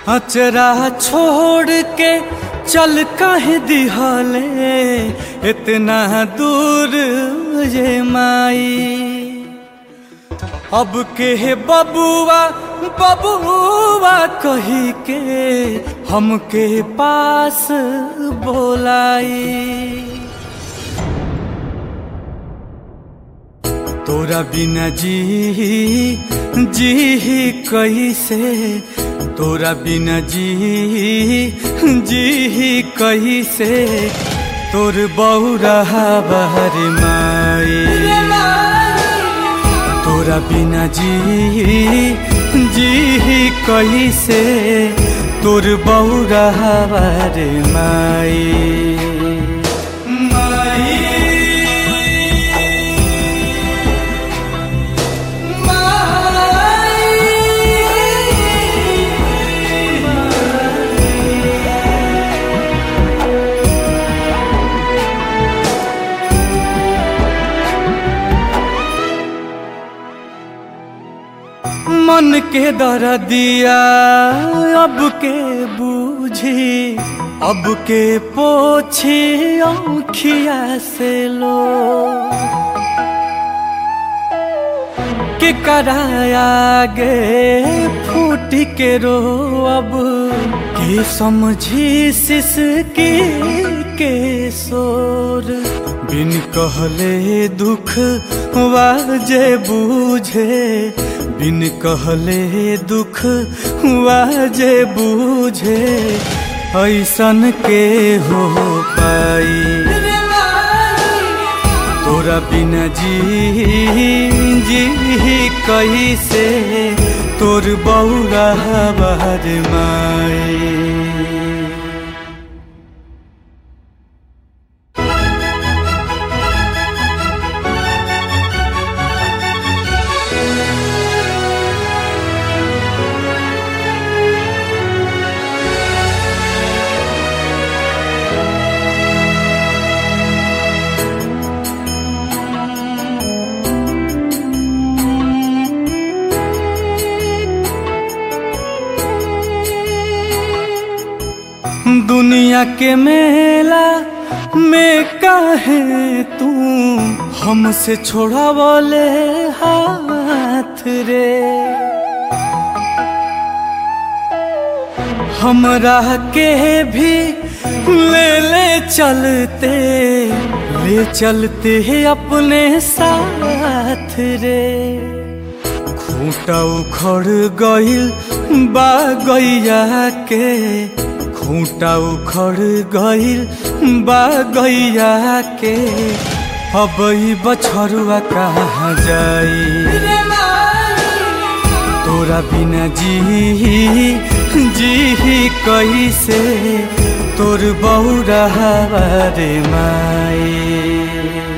अचरा छोड़ के चल काहे दिहले इतना दूर ये माई। अब के बबुआ बबुआ कही के हमके पास बोलाई। तोरा बिना जी कैसे, तोरा बिना जी कैसे, तोर बौरा बहर माई। तोरा बिना जी कैसे, तोर बौरा बहर माई। मन के दर्दिया अब के बूझी, अब के पोछी आँखिया से लो। के कराया गे फूट के रो, अब के समझी सिसकी के शोर। बिन कहले दुख वाजे बूझे, बिन कहले दुख वाजे बूझे, ऐसन के हो पाई। तोरा बिना जी कैसे, तोर बौरा बहर माई। दुनिया के मेला में काहे तू हमसे छोड़ा बोले हाथ रे। हमरा के भी ले चलते हैं अपने साथ रे। खूंटा उखड़ गइल बा गैया के, खूंटा उखड़ गइल बा गैया के, अब बछरुआ कहाँ जाई। तोरा बिना जी कैसे, तोर बौरा बहर माई।